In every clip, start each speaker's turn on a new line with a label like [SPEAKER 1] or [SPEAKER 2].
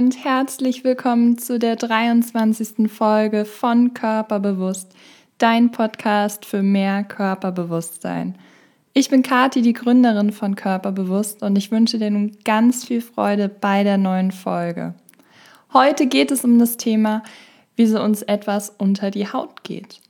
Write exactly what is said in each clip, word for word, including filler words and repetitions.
[SPEAKER 1] und herzlich willkommen zu der dreiundzwanzigsten Folge von Körperbewusst, dein Podcast für mehr Körperbewusstsein. Ich bin Kathi, die Gründerin von Körperbewusst, und ich wünsche dir nun ganz viel Freude bei der neuen Folge. Heute geht es um das Thema, wie so uns etwas unter die Haut geht.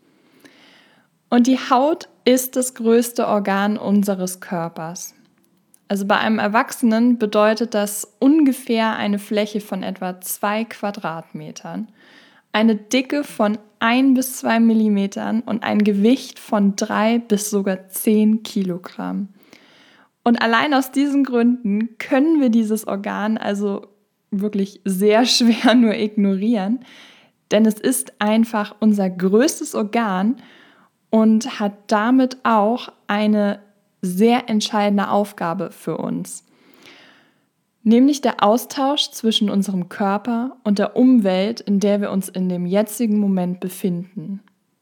[SPEAKER 1] Und die Haut ist das größte Organ unseres Körpers. Also bei einem Erwachsenen bedeutet das ungefähr eine Fläche von etwa zwei Quadratmetern, eine Dicke von ein bis zwei Millimetern und ein Gewicht von drei bis sogar zehn Kilogramm. Und allein aus diesen Gründen können wir dieses Organ also wirklich sehr schwer nur ignorieren, denn es ist einfach unser größtes Organ und hat damit auch eine sehr entscheidende Aufgabe für uns, nämlich der Austausch zwischen unserem Körper und der Umwelt, in der wir uns in dem jetzigen Moment befinden.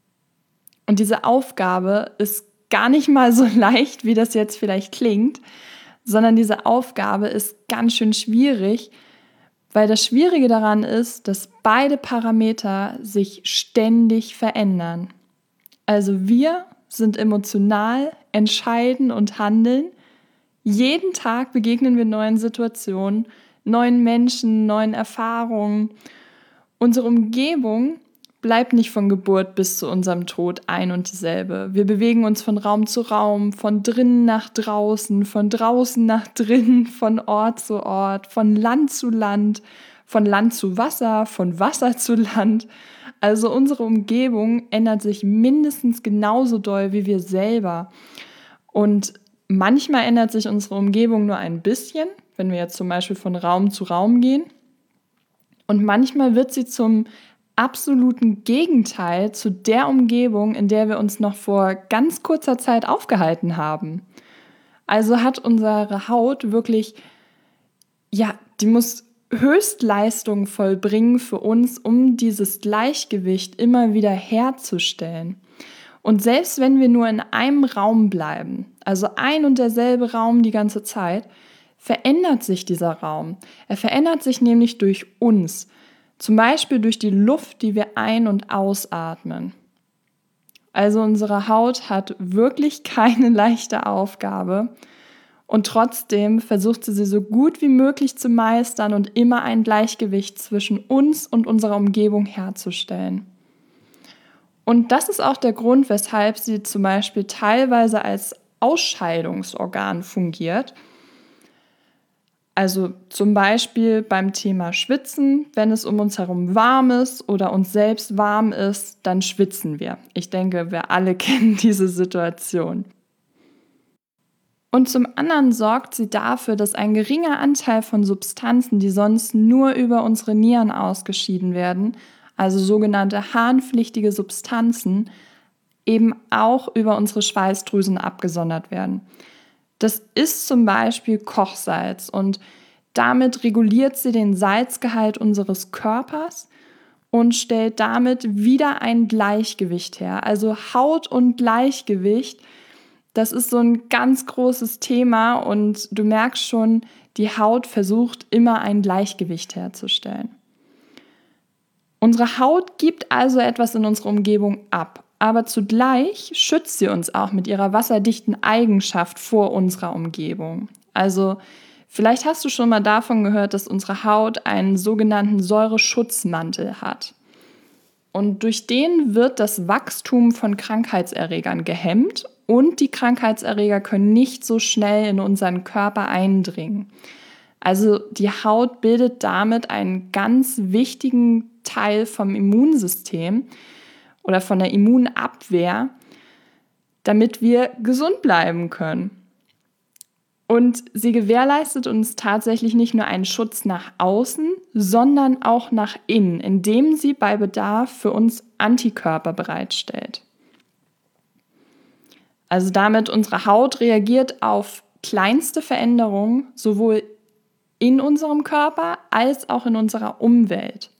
[SPEAKER 1] Und diese Aufgabe ist gar nicht mal so leicht, wie das jetzt vielleicht klingt, sondern diese Aufgabe ist ganz schön schwierig, weil das Schwierige daran ist, dass beide Parameter sich ständig verändern. Also wir sind emotional, entscheiden und handeln. Jeden Tag begegnen wir neuen Situationen, neuen Menschen, neuen Erfahrungen. Unsere Umgebung bleibt nicht von Geburt bis zu unserem Tod ein und dieselbe. Wir bewegen uns von Raum zu Raum, von drinnen nach draußen, von draußen nach drinnen, von Ort zu Ort, von Land zu Land, von Land zu Wasser, von Wasser zu Land. Also unsere Umgebung ändert sich mindestens genauso doll wie wir selber. Und manchmal ändert sich unsere Umgebung nur ein bisschen, wenn wir jetzt zum Beispiel von Raum zu Raum gehen. Und manchmal wird sie zum absoluten Gegenteil zu der Umgebung, in der wir uns noch vor ganz kurzer Zeit aufgehalten haben. Also hat unsere Haut wirklich, ja, die muss Höchstleistung vollbringen für uns, um dieses Gleichgewicht immer wieder herzustellen. Und selbst wenn wir nur in einem Raum bleiben, also ein und derselbe Raum die ganze Zeit, verändert sich dieser Raum. Er verändert sich nämlich durch uns, zum Beispiel durch die Luft, die wir ein- und ausatmen. Also unsere Haut hat wirklich keine leichte Aufgabe. Und trotzdem versucht sie sie so gut wie möglich zu meistern und immer ein Gleichgewicht zwischen uns und unserer Umgebung herzustellen. Und das ist auch der Grund, weshalb sie zum Beispiel teilweise als Ausscheidungsorgan fungiert. Also zum Beispiel beim Thema Schwitzen, wenn es um uns herum warm ist oder uns selbst warm ist, dann schwitzen wir. Ich denke, wir alle kennen diese Situation. Und zum anderen sorgt sie dafür, dass ein geringer Anteil von Substanzen, die sonst nur über unsere Nieren ausgeschieden werden, also sogenannte harnpflichtige Substanzen, eben auch über unsere Schweißdrüsen abgesondert werden. Das ist zum Beispiel Kochsalz und damit reguliert sie den Salzgehalt unseres Körpers und stellt damit wieder ein Gleichgewicht her. Also Haut und Gleichgewicht, das ist so ein ganz großes Thema und du merkst schon, die Haut versucht immer ein Gleichgewicht herzustellen. Unsere Haut gibt also etwas in unsere Umgebung ab, aber zugleich schützt sie uns auch mit ihrer wasserdichten Eigenschaft vor unserer Umgebung. Also vielleicht hast du schon mal davon gehört, dass unsere Haut einen sogenannten Säureschutzmantel hat. Und durch den wird das Wachstum von Krankheitserregern gehemmt und die Krankheitserreger können nicht so schnell in unseren Körper eindringen. Also die Haut bildet damit einen ganz wichtigen Teil vom Immunsystem oder von der Immunabwehr, damit wir gesund bleiben können. Und sie gewährleistet uns tatsächlich nicht nur einen Schutz nach außen, sondern auch nach innen, indem sie bei Bedarf für uns Antikörper bereitstellt. Also damit unsere Haut reagiert auf kleinste Veränderungen, sowohl in unserem Körper als auch in unserer Umwelt.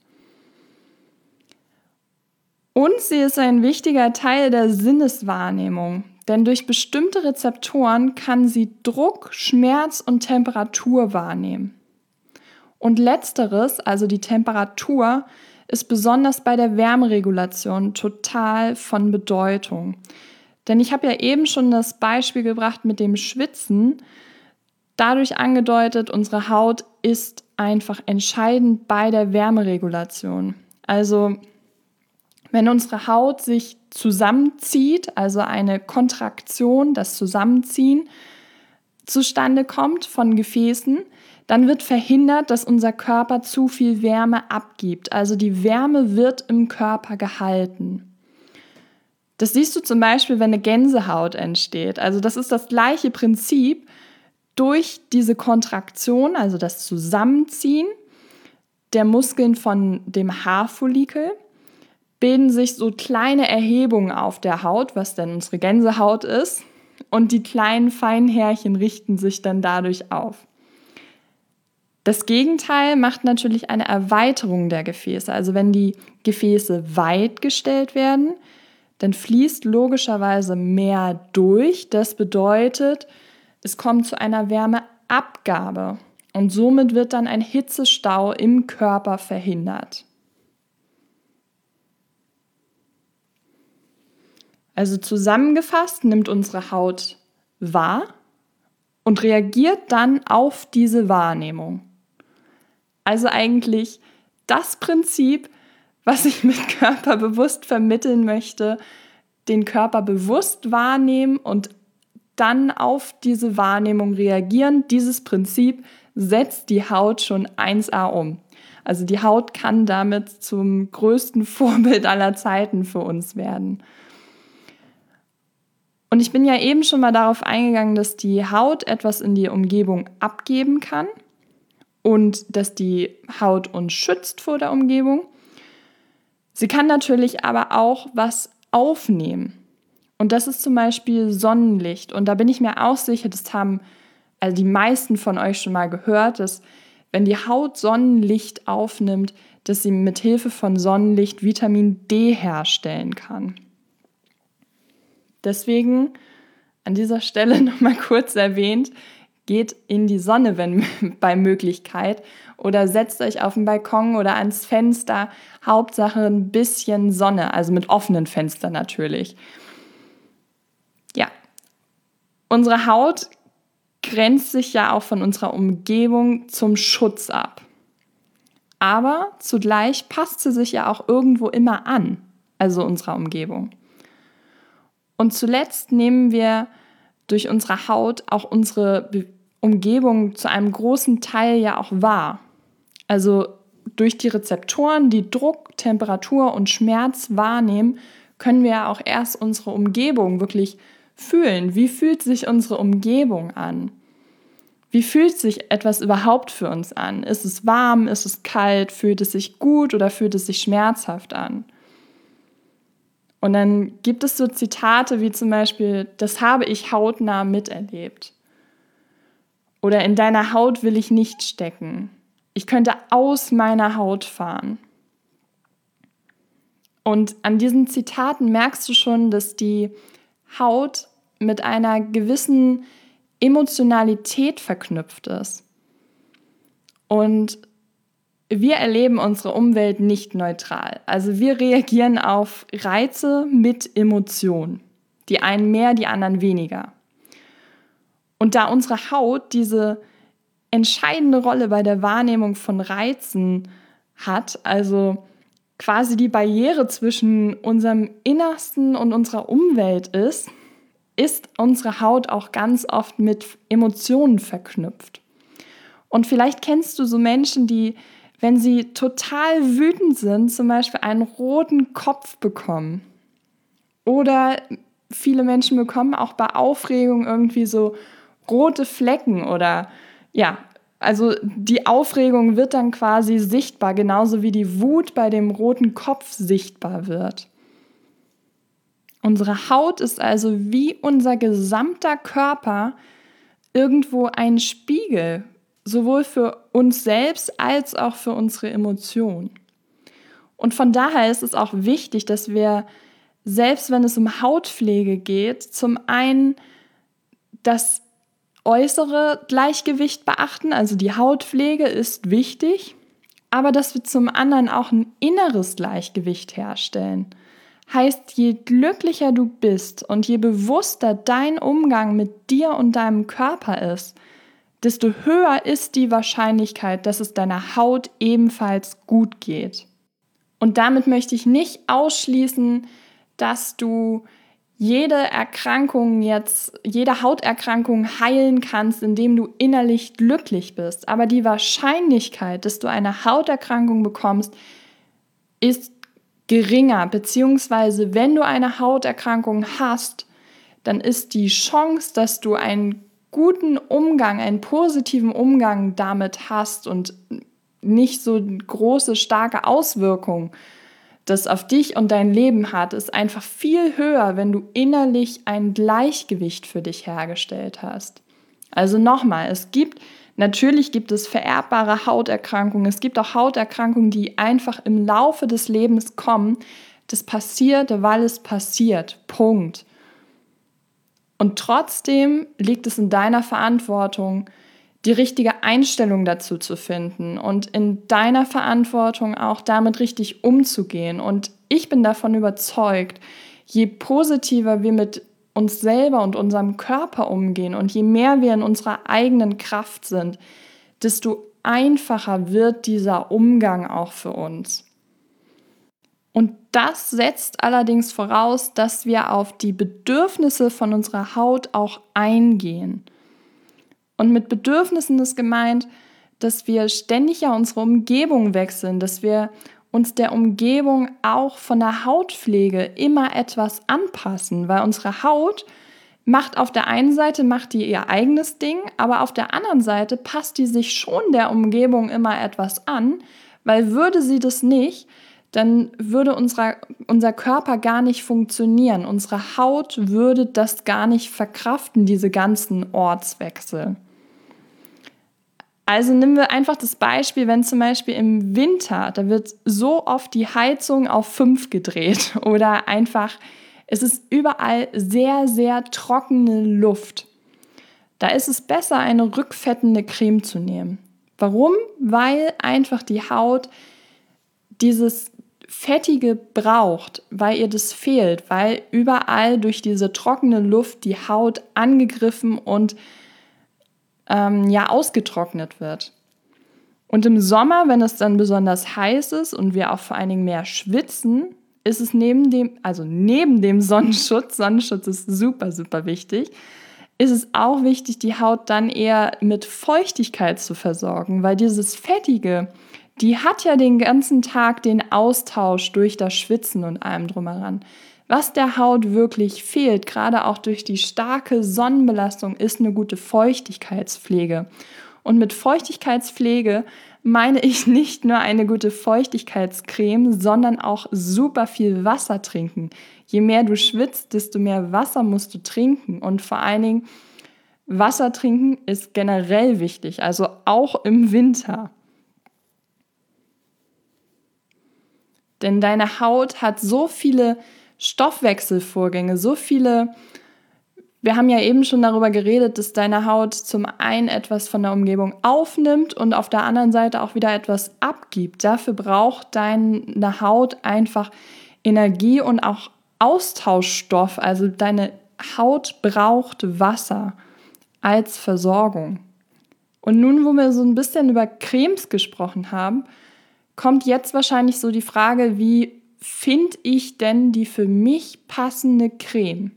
[SPEAKER 1] Und sie ist ein wichtiger Teil der Sinneswahrnehmung, denn durch bestimmte Rezeptoren kann sie Druck, Schmerz und Temperatur wahrnehmen. Und letzteres, also die Temperatur, ist besonders bei der Wärmeregulation total von Bedeutung. Denn ich habe ja eben schon das Beispiel gebracht mit dem Schwitzen, dadurch angedeutet, unsere Haut ist einfach entscheidend bei der Wärmeregulation. Also wenn unsere Haut sich zusammenzieht, also eine Kontraktion, das Zusammenziehen zustande kommt von Gefäßen, dann wird verhindert, dass unser Körper zu viel Wärme abgibt. Also die Wärme wird im Körper gehalten. Das siehst du zum Beispiel, wenn eine Gänsehaut entsteht. Also das ist das gleiche Prinzip. Durch diese Kontraktion, also das Zusammenziehen der Muskeln von dem Haarfollikel, bilden sich so kleine Erhebungen auf der Haut, was denn unsere Gänsehaut ist. Und die kleinen feinen Härchen richten sich dann dadurch auf. Das Gegenteil macht natürlich eine Erweiterung der Gefäße. Also wenn die Gefäße weit gestellt werden, dann fließt logischerweise mehr durch. Das bedeutet, es kommt zu einer Wärmeabgabe und somit wird dann ein Hitzestau im Körper verhindert. Also zusammengefasst nimmt unsere Haut wahr und reagiert dann auf diese Wahrnehmung. Also eigentlich das Prinzip, was ich mit körperbewusst vermitteln möchte, den Körper bewusst wahrnehmen und dann auf diese Wahrnehmung reagieren. Dieses Prinzip setzt die Haut schon eins a um. Also die Haut kann damit zum größten Vorbild aller Zeiten für uns werden. Und ich bin ja eben schon mal darauf eingegangen, dass die Haut etwas in die Umgebung abgeben kann und dass die Haut uns schützt vor der Umgebung. Sie kann natürlich aber auch was aufnehmen. Und das ist zum Beispiel Sonnenlicht. Und da bin ich mir auch sicher, das haben also die meisten von euch schon mal gehört, dass wenn die Haut Sonnenlicht aufnimmt, dass sie mit Hilfe von Sonnenlicht Vitamin D herstellen kann. Deswegen an dieser Stelle nochmal kurz erwähnt, geht in die Sonne, wenn bei Möglichkeit, oder setzt euch auf den Balkon oder ans Fenster. Hauptsache ein bisschen Sonne, also mit offenen Fenstern natürlich. Ja, unsere Haut grenzt sich ja auch von unserer Umgebung zum Schutz ab. Aber zugleich passt sie sich ja auch irgendwo immer an, also unserer Umgebung. Und zuletzt nehmen wir durch unsere Haut auch unsere Be- Umgebung zu einem großen Teil ja auch wahr. Also durch die Rezeptoren, die Druck, Temperatur und Schmerz wahrnehmen, können wir ja auch erst unsere Umgebung wirklich fühlen. Wie fühlt sich unsere Umgebung an? Wie fühlt sich etwas überhaupt für uns an? Ist es warm? Ist es kalt? Fühlt es sich gut oder fühlt es sich schmerzhaft an? Und dann gibt es so Zitate wie zum Beispiel, das habe ich hautnah miterlebt. Oder in deiner Haut will ich nicht stecken. Ich könnte aus meiner Haut fahren. Und an diesen Zitaten merkst du schon, dass die Haut mit einer gewissen Emotionalität verknüpft ist. Und wir erleben unsere Umwelt nicht neutral. Also wir reagieren auf Reize mit Emotionen. Die einen mehr, die anderen weniger. Und da unsere Haut diese entscheidende Rolle bei der Wahrnehmung von Reizen hat, also quasi die Barriere zwischen unserem Innersten und unserer Umwelt ist, ist unsere Haut auch ganz oft mit Emotionen verknüpft. Und vielleicht kennst du so Menschen, die, wenn sie total wütend sind, zum Beispiel einen roten Kopf bekommen. Oder viele Menschen bekommen auch bei Aufregung irgendwie so rote Flecken oder ja, also die Aufregung wird dann quasi sichtbar, genauso wie die Wut bei dem roten Kopf sichtbar wird. Unsere Haut ist also wie unser gesamter Körper irgendwo ein Spiegel, sowohl für uns selbst als auch für unsere Emotionen. Und von daher ist es auch wichtig, dass wir, selbst wenn es um Hautpflege geht, zum einen das äußere Gleichgewicht beachten, also die Hautpflege ist wichtig, aber dass wir zum anderen auch ein inneres Gleichgewicht herstellen. Heißt, je glücklicher du bist und je bewusster dein Umgang mit dir und deinem Körper ist, desto höher ist die Wahrscheinlichkeit, dass es deiner Haut ebenfalls gut geht. Und damit möchte ich nicht ausschließen, dass du jede Erkrankung jetzt, jede Hauterkrankung heilen kannst, indem du innerlich glücklich bist. Aber die Wahrscheinlichkeit, dass du eine Hauterkrankung bekommst, ist geringer. Beziehungsweise, wenn du eine Hauterkrankung hast, dann ist die Chance, dass du einen guten Umgang, einen positiven Umgang damit hast und nicht so große, starke Auswirkungen das auf dich und dein Leben hat, ist einfach viel höher, wenn du innerlich ein Gleichgewicht für dich hergestellt hast. Also nochmal, es gibt, natürlich gibt es vererbbare Hauterkrankungen, es gibt auch Hauterkrankungen, die einfach im Laufe des Lebens kommen. Das passiert, weil es passiert. Punkt. Und trotzdem liegt es in deiner Verantwortung, die richtige Einstellung dazu zu finden und in deiner Verantwortung auch damit richtig umzugehen. Und ich bin davon überzeugt, je positiver wir mit uns selber und unserem Körper umgehen und je mehr wir in unserer eigenen Kraft sind, desto einfacher wird dieser Umgang auch für uns. Und das setzt allerdings voraus, dass wir auf die Bedürfnisse von unserer Haut auch eingehen. Und mit Bedürfnissen ist gemeint, dass wir ständig ja unsere Umgebung wechseln, dass wir uns der Umgebung auch von der Hautpflege immer etwas anpassen, weil unsere Haut macht auf der einen Seite macht die ihr eigenes Ding, aber auf der anderen Seite passt die sich schon der Umgebung immer etwas an, weil würde sie das nicht, dann würde unser, unser Körper gar nicht funktionieren. Unsere Haut würde das gar nicht verkraften, diese ganzen Ortswechsel. Also nehmen wir einfach das Beispiel, wenn zum Beispiel im Winter, da wird so oft die Heizung auf fünf gedreht oder einfach, es ist überall sehr, sehr trockene Luft. Da ist es besser, eine rückfettende Creme zu nehmen. Warum? Weil einfach die Haut dieses Fettige braucht, weil ihr das fehlt, weil überall durch diese trockene Luft die Haut angegriffen und ähm, ja, ausgetrocknet wird. Und im Sommer, wenn es dann besonders heiß ist und wir auch vor allen Dingen mehr schwitzen, ist es neben dem, also neben dem Sonnenschutz, Sonnenschutz ist super, super wichtig, ist es auch wichtig, die Haut dann eher mit Feuchtigkeit zu versorgen, weil dieses Fettige, die hat ja den ganzen Tag den Austausch durch das Schwitzen und allem drumheran. Was der Haut wirklich fehlt, gerade auch durch die starke Sonnenbelastung, ist eine gute Feuchtigkeitspflege. Und mit Feuchtigkeitspflege meine ich nicht nur eine gute Feuchtigkeitscreme, sondern auch super viel Wasser trinken. Je mehr du schwitzt, desto mehr Wasser musst du trinken. Und vor allen Dingen, Wasser trinken ist generell wichtig, also auch im Winter. Denn deine Haut hat so viele Stoffwechselvorgänge, so viele, wir haben ja eben schon darüber geredet, dass deine Haut zum einen etwas von der Umgebung aufnimmt und auf der anderen Seite auch wieder etwas abgibt. Dafür braucht deine Haut einfach Energie und auch Austauschstoff, also deine Haut braucht Wasser als Versorgung. Und nun, wo wir so ein bisschen über Cremes gesprochen haben, kommt jetzt wahrscheinlich so die Frage, wie finde ich denn die für mich passende Creme?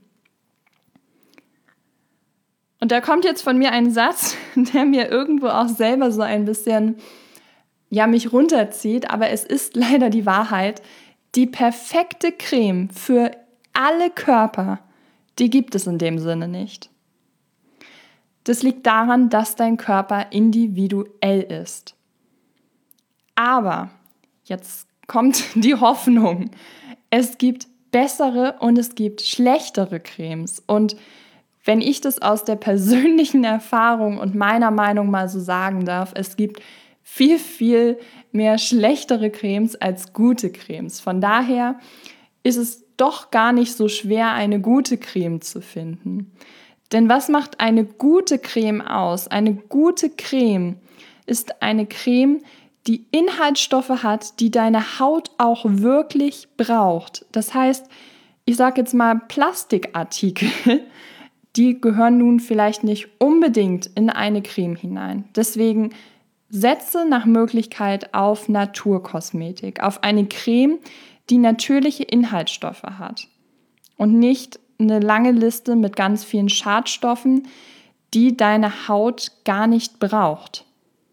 [SPEAKER 1] Und da kommt jetzt von mir ein Satz, der mir irgendwo auch selber so ein bisschen, ja, mich runterzieht, aber es ist leider die Wahrheit. Die perfekte Creme für alle Körper, die gibt es in dem Sinne nicht. Das liegt daran, dass dein Körper individuell ist. Aber jetzt kommt die Hoffnung. Es gibt bessere und es gibt schlechtere Cremes. Und wenn ich das aus der persönlichen Erfahrung und meiner Meinung mal so sagen darf, es gibt viel, viel mehr schlechtere Cremes als gute Cremes. Von daher ist es doch gar nicht so schwer, eine gute Creme zu finden. Denn was macht eine gute Creme aus? Eine gute Creme ist eine Creme, die Inhaltsstoffe hat, die deine Haut auch wirklich braucht. Das heißt, ich sage jetzt mal Plastikartikel, die gehören nun vielleicht nicht unbedingt in eine Creme hinein. Deswegen setze nach Möglichkeit auf Naturkosmetik, auf eine Creme, die natürliche Inhaltsstoffe hat und nicht eine lange Liste mit ganz vielen Schadstoffen, die deine Haut gar nicht braucht.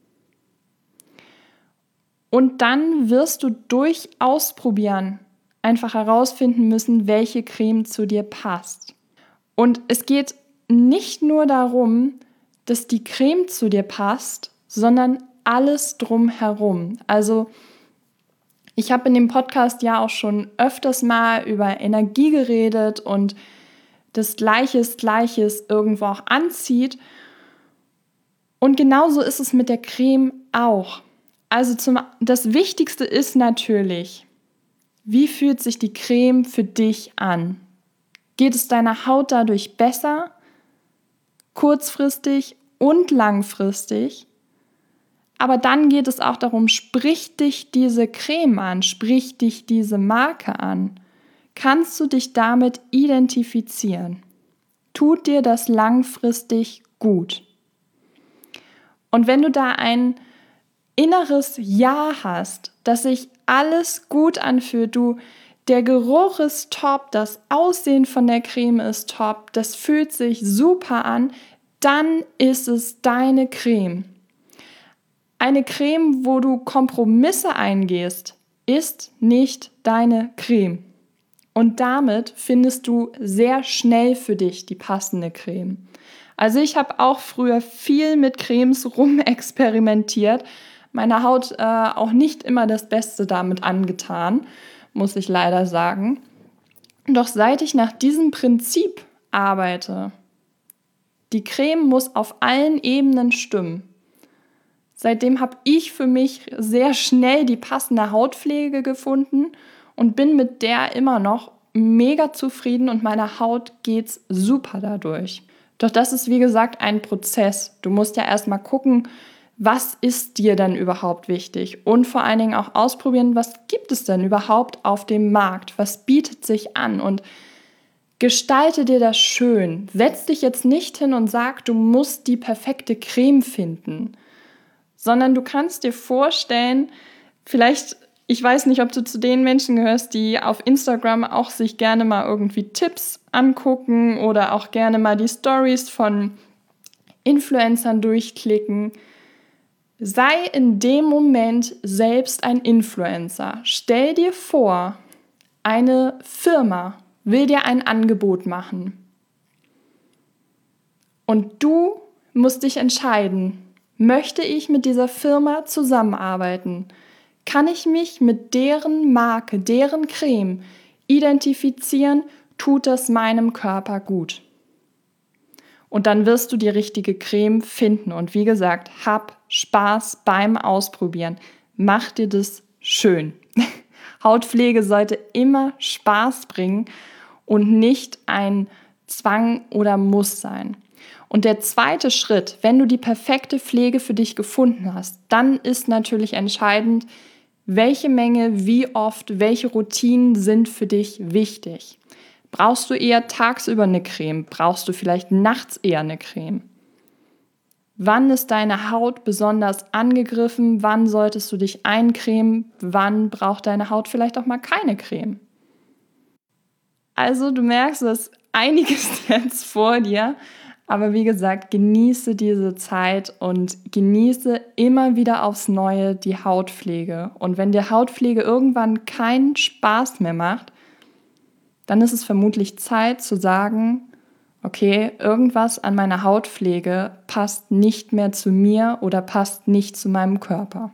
[SPEAKER 1] Und dann wirst du durch Ausprobieren einfach herausfinden müssen, welche Creme zu dir passt. Und es geht nicht nur darum, dass die Creme zu dir passt, sondern alles drumherum. Also ich habe in dem Podcast ja auch schon öfters mal über Energie geredet und das Gleiches, Gleiches irgendwo auch anzieht. Und genauso ist es mit der Creme auch. Also zum, das Wichtigste ist natürlich, wie fühlt sich die Creme für dich an? Geht es deiner Haut dadurch besser, kurzfristig und langfristig? Aber dann geht es auch darum, spricht dich diese Creme an, spricht dich diese Marke an? Kannst du dich damit identifizieren? Tut dir das langfristig gut? Und wenn du da ein inneres Ja hast, dass sich alles gut anfühlt, du, der Geruch ist top, das Aussehen von der Creme ist top, das fühlt sich super an, dann ist es deine Creme. Eine Creme, wo du Kompromisse eingehst, ist nicht deine Creme. Und damit findest du sehr schnell für dich die passende Creme. Also ich habe auch früher viel mit Cremes rumexperimentiert, meiner Haut äh, auch nicht immer das Beste damit angetan, muss ich leider sagen. Doch seit ich nach diesem Prinzip arbeite, die Creme muss auf allen Ebenen stimmen. Seitdem habe ich für mich sehr schnell die passende Hautpflege gefunden und bin mit der immer noch mega zufrieden und meiner Haut geht's super dadurch. Doch das ist wie gesagt ein Prozess. Du musst ja erstmal gucken, was ist dir denn überhaupt wichtig? Und vor allen Dingen auch ausprobieren, was gibt es denn überhaupt auf dem Markt? Was bietet sich an? Und gestalte dir das schön. Setz dich jetzt nicht hin und sag, du musst die perfekte Creme finden. Sondern du kannst dir vorstellen, vielleicht, ich weiß nicht, ob du zu den Menschen gehörst, die auf Instagram auch sich gerne mal irgendwie Tipps angucken oder auch gerne mal die Stories von Influencern durchklicken. Sei in dem Moment selbst ein Influencer. Stell dir vor, eine Firma will dir ein Angebot machen. Und du musst dich entscheiden, möchte ich mit dieser Firma zusammenarbeiten? Kann ich mich mit deren Marke, deren Creme identifizieren? Tut das meinem Körper gut? Und dann wirst du die richtige Creme finden. Und wie gesagt, hab Spaß beim Ausprobieren. Mach dir das schön. Hautpflege sollte immer Spaß bringen und nicht ein Zwang oder Muss sein. Und der zweite Schritt, wenn du die perfekte Pflege für dich gefunden hast, dann ist natürlich entscheidend, welche Menge, wie oft, welche Routinen sind für dich wichtig. Brauchst du eher tagsüber eine Creme? Brauchst du vielleicht nachts eher eine Creme? Wann ist deine Haut besonders angegriffen? Wann solltest du dich eincremen? Wann braucht deine Haut vielleicht auch mal keine Creme? Also du merkst, es ist einiges jetzt vor dir. Aber wie gesagt, genieße diese Zeit und genieße immer wieder aufs Neue die Hautpflege. Und wenn dir Hautpflege irgendwann keinen Spaß mehr macht, dann ist es vermutlich Zeit zu sagen, okay, irgendwas an meiner Hautpflege passt nicht mehr zu mir oder passt nicht zu meinem Körper.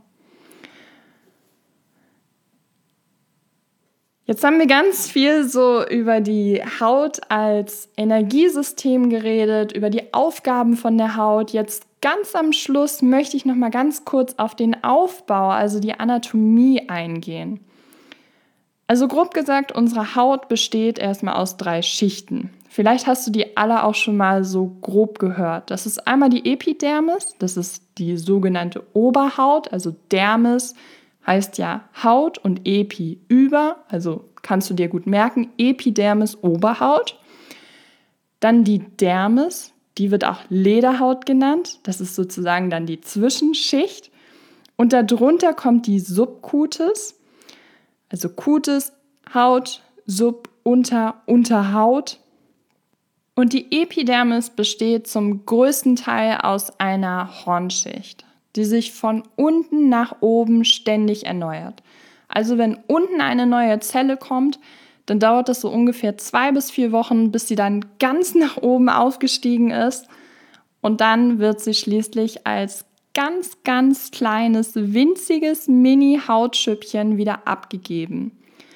[SPEAKER 1] Jetzt haben wir ganz viel so über die Haut als Energiesystem geredet, über die Aufgaben von der Haut. Jetzt ganz am Schluss möchte ich noch mal ganz kurz auf den Aufbau, also die Anatomie eingehen. Also grob gesagt, unsere Haut besteht erstmal aus drei Schichten. Vielleicht hast du die alle auch schon mal so grob gehört. Das ist einmal die Epidermis, das ist die sogenannte Oberhaut, also Dermis heißt ja Haut und Epi über, also kannst du dir gut merken, Epidermis Oberhaut. Dann die Dermis, die wird auch Lederhaut genannt, das ist sozusagen dann die Zwischenschicht. Und darunter kommt die Subcutis, also Cutis, Haut, Sub, Unter, Unterhaut. Und die Epidermis besteht zum größten Teil aus einer Hornschicht, die sich von unten nach oben ständig erneuert. Also wenn unten eine neue Zelle kommt, dann dauert das so ungefähr zwei bis vier Wochen, bis sie dann ganz nach oben aufgestiegen ist. Und dann wird sie schließlich als ganz, ganz kleines, winziges Mini-Hautschüppchen wieder abgegeben.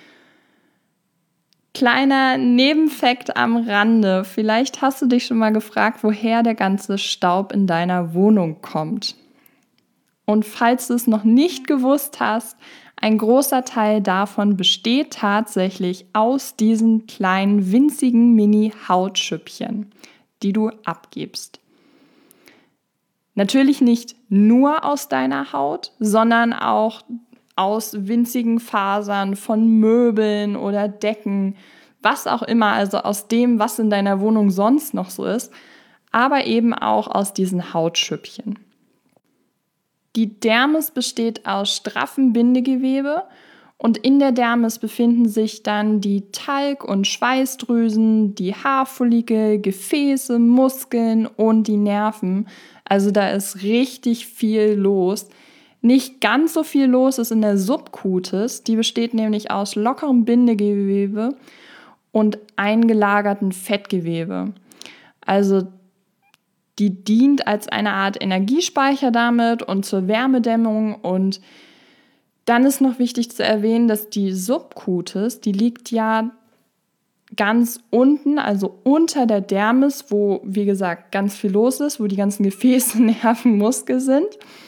[SPEAKER 1] Kleiner Nebenfakt am Rande. Vielleicht hast du dich schon mal gefragt, woher der ganze Staub in deiner Wohnung kommt. Und falls du es noch nicht gewusst hast, ein großer Teil davon besteht tatsächlich aus diesen kleinen, winzigen Mini-Hautschüppchen, die du abgibst. Natürlich nicht nur aus deiner Haut, sondern auch aus winzigen Fasern von Möbeln oder Decken, was auch immer, also aus dem, was in deiner Wohnung sonst noch so ist, aber eben auch aus diesen Hautschüppchen. Die Dermis besteht aus straffem Bindegewebe und in der Dermis befinden sich dann die Talg- und Schweißdrüsen, die Haarfollikel, Gefäße, Muskeln und die Nerven. Also da ist richtig viel los. Nicht ganz so viel los ist in der Subcutis, die besteht nämlich aus lockerem Bindegewebe und eingelagerten Fettgewebe. Also die dient als eine Art Energiespeicher damit und zur Wärmedämmung. Und dann ist noch wichtig zu erwähnen, dass die Subcutis, die liegt ja ganz unten, also unter der Dermis, wo, wie gesagt, ganz viel los ist, wo die ganzen Gefäße, Nerven, Muskeln sind,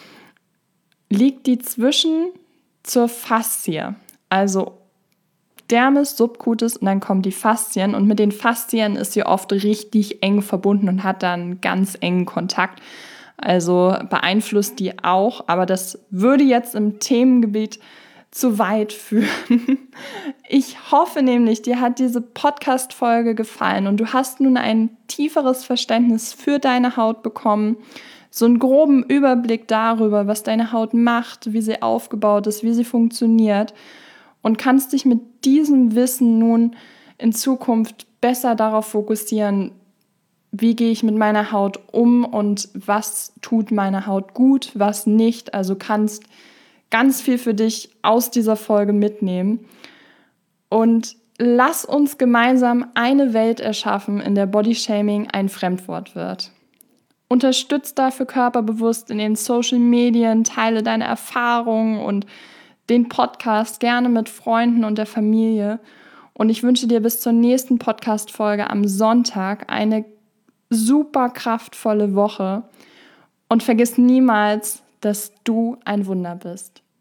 [SPEAKER 1] liegt die zwischen zur Faszie, also Dermis, Subcutis und dann kommen die Faszien und mit den Faszien ist sie oft richtig eng verbunden und hat dann ganz engen Kontakt, also beeinflusst die auch, aber das würde jetzt im Themengebiet zu weit führen. Ich hoffe nämlich, dir hat diese Podcast-Folge gefallen und du hast nun ein tieferes Verständnis für deine Haut bekommen, so einen groben Überblick darüber, was deine Haut macht, wie sie aufgebaut ist, wie sie funktioniert und kannst dich mit diesem Wissen nun in Zukunft besser darauf fokussieren, wie gehe ich mit meiner Haut um und was tut meine Haut gut, was nicht. Also kannst ganz viel für dich aus dieser Folge mitnehmen und lass uns gemeinsam eine Welt erschaffen, in der Bodyshaming ein Fremdwort wird. Unterstütz dafür körperbewusst in den Social Medien, teile deine Erfahrungen und den Podcast gerne mit Freunden und der Familie. Und ich wünsche dir bis zur nächsten Podcast-Folge am Sonntag eine super kraftvolle Woche. Und vergiss niemals, dass du ein Wunder bist.